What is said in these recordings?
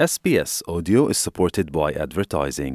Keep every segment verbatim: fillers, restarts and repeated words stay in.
S B S Audio is supported by advertising.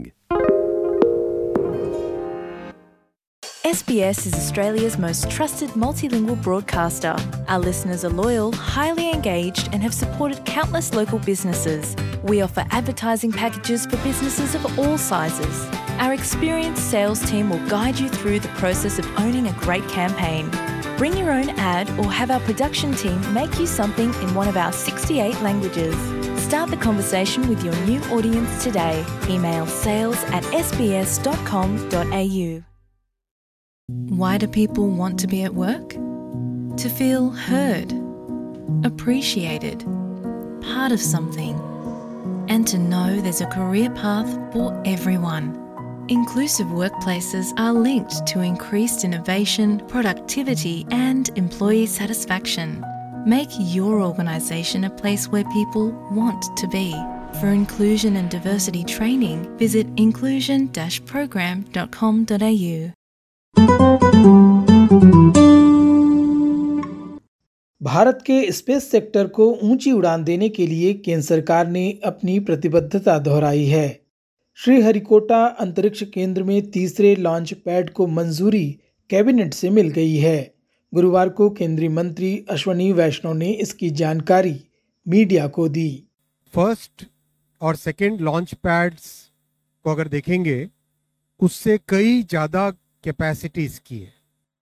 S B S is Australia's most trusted multilingual broadcaster. Our listeners are loyal, highly engaged, and have supported countless local businesses. We offer advertising packages for businesses of all sizes. Our experienced sales team will guide you through the process of owning a great campaign. Bring your own ad or have our production team make you something in one of our sixty-eight languages. Start the conversation with your new audience today. Email sales at s b s dot com dot a u. Why do people want to be at work? To feel heard, appreciated, part of something, and to know there's a career path for everyone. Inclusive workplaces are linked to increased innovation, productivity, and employee satisfaction. Make your organisation a place where people want to be. For inclusion and diversity training, visit inclusion dash program dot com dot a u. Bharat के space sector को ऊंची उड़ान देने के लिए केंद्र सरकार ने अपनी प्रतिबद्धता दोहराई है। श्रीहरिकोटा अंतरिक्ष केंद्र में तीसरे लॉन्च पैड को मंजूरी कैबिनेट से मिल गई है। गुरुवार को केंद्रीय मंत्री अश्वनी वैष्णव ने इसकी जानकारी मीडिया को दी। फर्स्ट और सेकंड लॉन्च पैड्स को अगर देखेंगे उससे कई ज़्यादा कैपेसिटीज की है।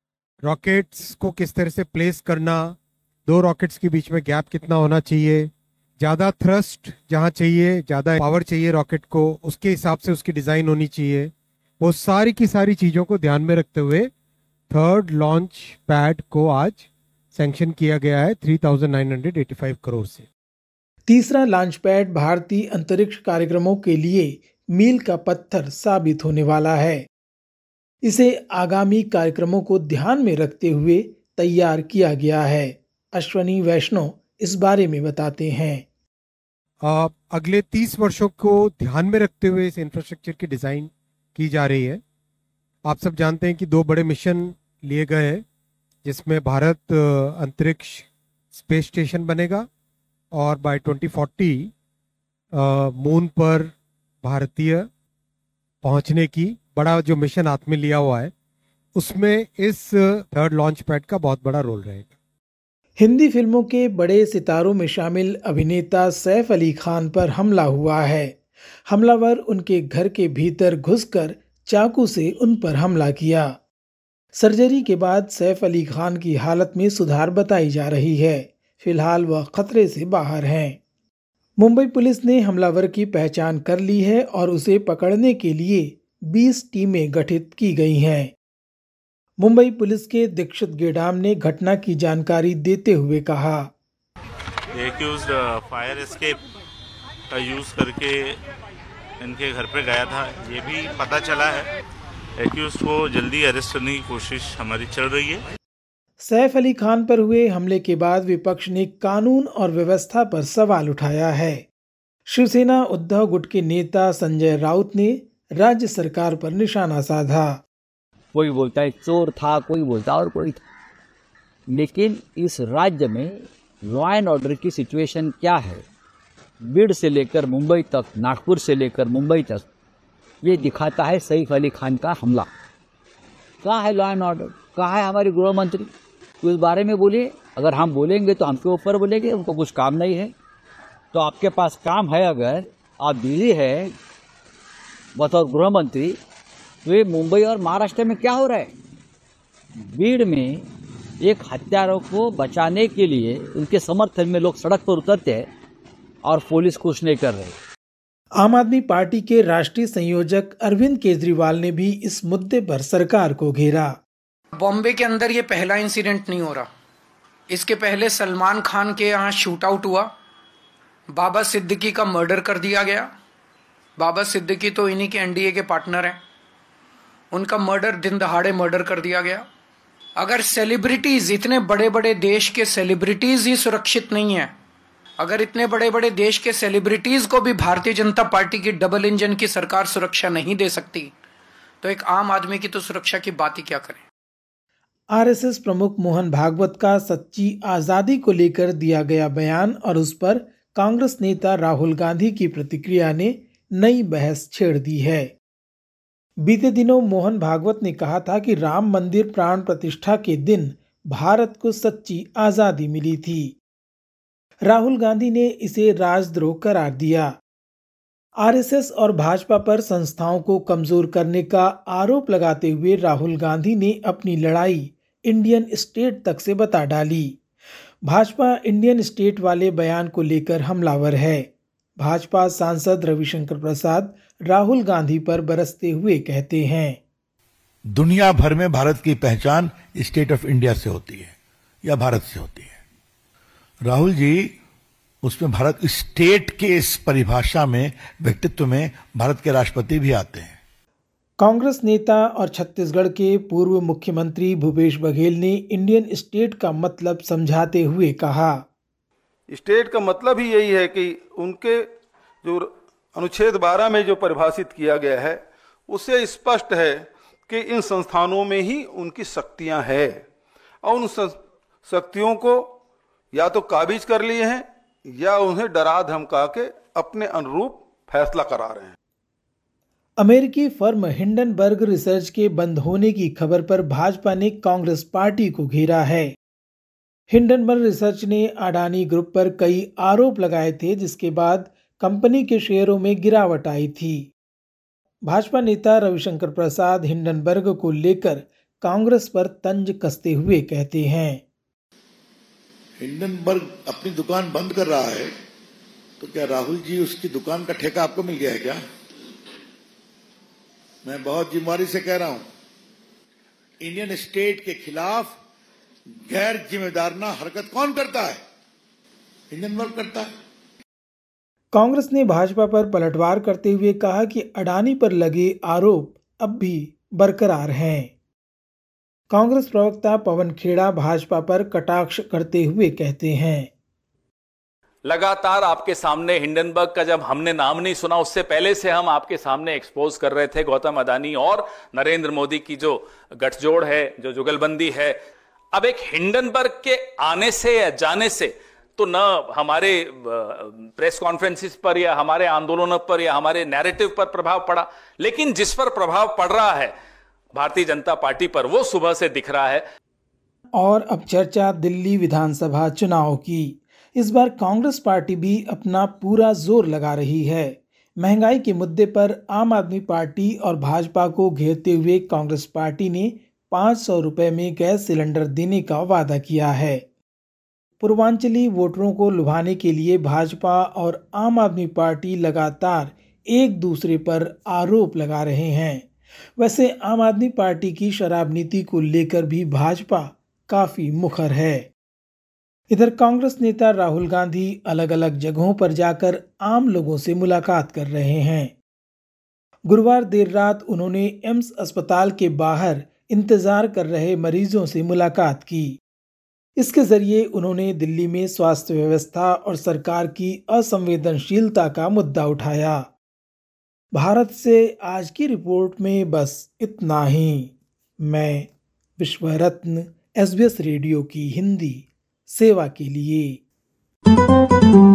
रॉकेट्स को किस तरह से प्लेस करना, दो रॉकेट्स के बीच में गैप कितना होना चाहिए, ज़्यादा थ्रस्ट जहाँ चाहिए, ज़्यादा पावर चाहिए रॉकेट को, उसके हिसाब से उसकी डिज़ाइन होनी चाहिए। वो सारी की सारी चीज़ों को ध्यान में रखते हुए थर्ड लॉन्च पैड को आज सैंक्शन किया गया है तीन हज़ार नौ सौ पचासी करोड़ से। तीसरा लॉन्च पैड भारतीय अंतरिक्ष कार्यक्रमों के लिए मील का पत्थर साबित होने वाला है। इसे आगामी कार्यक्रमों को ध्यान में रखते हुए तैयार किया गया है। अश्वनी वैष्णव इस बारे में बताते हैं। आ, अगले तीस वर्षों को ध्यान में रखते हुए इस इंफ्रास्ट्रक्चर की डिजाइन की जा रही है। आप सब जानते हैं कि दो बड़े मिशन लिए गए हैं, जिसमें भारत अंतरिक्ष स्पेस स्टेशन बनेगा और बाय दो हज़ार चालीस मून पर भारतीय पहुंचने की बड़ा जो मिशन हाथ में लिया हुआ है, उसमें इस थर्ड लॉन्च पैड का बहुत बड़ा रोल रहेगा। हिंदी फिल्मों के बड़े सितारों में शामिल अभिनेता सैफ अली खान पर हमला हुआ है। हमलावर उनके घर के भीतर घुसकर चाकू से उन पर हमला किया। सर्जरी के बाद सैफ अली खान की हालत में सुधार बताई जा रही है। फिलहाल वह खतरे से बाहर हैं। मुंबई पुलिस ने हमलावर की पहचान कर ली है और उसे पकड़ने के लिए बीस टीमें गठित की गई हैं। मुंबई पुलिस के दीक्षित गेडाम ने घटना की जानकारी देते हुए कहा, एक्यूज्ड फायर एस्केप का यूज करके इनके घर पे गया था, ये भी पता चला है। एक्यूज्ड को जल्दी अरेस्ट करने की कोशिश हमारी चल रही है। सैफ अली खान पर हुए हमले के बाद विपक्ष ने कानून और व्यवस्था पर सवाल उठाया है। शिवसेना उद्धव गुट के नेता संजय राउत ने राज्य सरकार पर निशाना साधा। कोई बोलता है चोर था, कोई बोलता और कोई था, लेकिन इस राज्य में लॉ एंड ऑर्डर की सिचुएशन क्या है, बीड़ से लेकर मुंबई तक, नागपुर से लेकर मुंबई तक, ये दिखाता है सैफ अली खान का हमला। कहाँ है लॉ एंड ऑर्डर, कहाँ है हमारे गृह मंत्री? तो इस बारे में बोलिए। अगर हम बोलेंगे तो हमके ऊपर बोलेंगे, उनको कुछ काम नहीं है। तो आपके पास काम है, अगर आप बिजी है बतौर गृह मंत्री, तो ये मुंबई और महाराष्ट्र में क्या हो रहा है? भीड़ में एक हत्यारों को बचाने के लिए उनके समर्थन में लोग सड़क पर उतरते हैं और पुलिस कुछ नहीं कर रही। आम आदमी पार्टी के राष्ट्रीय संयोजक अरविंद केजरीवाल ने भी इस मुद्दे पर सरकार को घेरा। बॉम्बे के अंदर ये पहला इंसिडेंट नहीं हो रहा। इसके पहले सलमान खान के यहाँ शूट आउट हुआ, बाबा सिद्दीकी का मर्डर कर दिया गया। बाबा सिद्दीकी तो इन्हीं के एनडीए के पार्टनर हैं, उनका मर्डर दिन दहाड़े मर्डर कर दिया गया। अगर सेलिब्रिटीज, इतने बड़े बड़े देश के सेलिब्रिटीज ही सुरक्षित नहीं है, अगर इतने बड़े बड़े देश के सेलिब्रिटीज को भी भारतीय जनता पार्टी की डबल इंजन की सरकार सुरक्षा नहीं दे सकती, तो एक आम आदमी की तो सुरक्षा की बात ही क्या करें। आरएसएस प्रमुख मोहन भागवत का सच्ची आजादी को लेकर दिया गया बयान और उस पर कांग्रेस नेता राहुल गांधी की प्रतिक्रिया ने नई बहस छेड़ दी है। बीते दिनों मोहन भागवत ने कहा था कि राम मंदिर प्राण प्रतिष्ठा के दिन भारत को सच्ची आजादी मिली थी। राहुल गांधी ने इसे राजद्रोह करार दिया। आरएसएस और भाजपा पर संस्थाओं को कमजोर करने का आरोप लगाते हुए राहुल गांधी ने अपनी लड़ाई इंडियन स्टेट तक से बता डाली। भाजपा इंडियन स्टेट वाले बयान को लेकर हमलावर है। भाजपा सांसद रविशंकर प्रसाद राहुल गांधी पर बरसते हुए कहते हैं, दुनिया भर में भारत की पहचान स्टेट ऑफ इंडिया से होती है या भारत से होती है। राहुल जी उसमें भारत स्टेट के इस परिभाषा में, व्यक्तित्व में भारत के राष्ट्रपति भी आते हैं। कांग्रेस नेता और छत्तीसगढ़ के पूर्व मुख्यमंत्री भूपेश बघेल ने इंडियन स्टेट का मतलब समझाते हुए कहा, स्टेट का मतलब ही यही है कि उनके जो अनुच्छेद बारह में जो परिभाषित किया गया है उससे स्पष्ट है कि इन संस्थानों में ही उनकी शक्तियां हैं और उन शक्तियों को या तो काबिज कर लिए हैं या उन्हें डरा धमका के अपने अनुरूप फैसला करा रहे हैं। अमेरिकी फर्म हिंडनबर्ग रिसर्च के बंद होने की खबर पर भाजपा ने कांग्रेस पार्टी को घेरा है। हिंडनबर्ग रिसर्च ने अडानी ग्रुप पर कई आरोप लगाए थे, जिसके बाद कंपनी के शेयरों में गिरावट आई थी। भाजपा नेता रविशंकर प्रसाद हिंडनबर्ग को लेकर कांग्रेस पर तंज कसते हुए कहते हैं, हिंडनबर्ग अपनी दुकान बंद कर रहा है तो क्या राहुल जी उसकी दुकान का ठेका आपको मिल गया है क्या? मैं बहुत जिम्मेदारी से कह रहा हूं, इंडियन स्टेट के खिलाफ गैर जिम्मेदाराना हरकत कौन करता है? हिंडनबर्ग करता है। कांग्रेस ने भाजपा पर पलटवार करते हुए कहा कि अडानी पर लगे आरोप अब भी बरकरार हैं। कांग्रेस प्रवक्ता पवन खेड़ा भाजपा पर कटाक्ष करते हुए कहते हैं, लगातार आपके सामने हिंडनबर्ग का जब हमने नाम नहीं सुना, उससे पहले से हम आपके सामने एक्सपोज कर रहे थे गौतम अडानी और नरेंद्र मोदी की जो गठजोड़ है, जो जुगलबंदी है। अब एक हिंडनबर्ग के आने से या जाने से तो न हमारे प्रेस कॉन्फ्रेंसिस पर या हमारे आंदोलनों पर या हमारे नैरेटिव पर प्रभाव पड़ा, लेकिन जिस पर प्रभाव पड़ रहा है भारतीय जनता पार्टी पर, वो सुबह से दिख रहा है। और अब चर्चा दिल्ली विधानसभा चुनाव की। इस बार कांग्रेस पार्टी भी अपना पूरा जोर लगा रही है। महंगाई के मुद्दे पर आम आदमी पार्टी और भाजपा को घेरते हुए कांग्रेस पार्टी ने पाँच सौ रुपए में गैस सिलेंडर देने का वादा किया है। पूर्वांचली वोटरों को लुभाने के लिए भाजपा और आम आदमी पार्टी लगातार एक दूसरे पर आरोप लगा रहे हैं। वैसे आम आदमी पार्टी की शराब नीति को लेकर भी भाजपा काफी मुखर है। इधर कांग्रेस नेता राहुल गांधी अलग अलग जगहों पर जाकर आम लोगों से मुलाकात कर रहे हैं। गुरुवार देर रात उन्होंने एम्स अस्पताल के बाहर इंतजार कर रहे मरीजों से मुलाकात की। इसके जरिए उन्होंने दिल्ली में स्वास्थ्य व्यवस्था और सरकार की असंवेदनशीलता का मुद्दा उठाया। भारत से आज की रिपोर्ट में बस इतना ही। मैं विश्वरत्न एसबीएस रेडियो की हिंदी सेवा के लिए।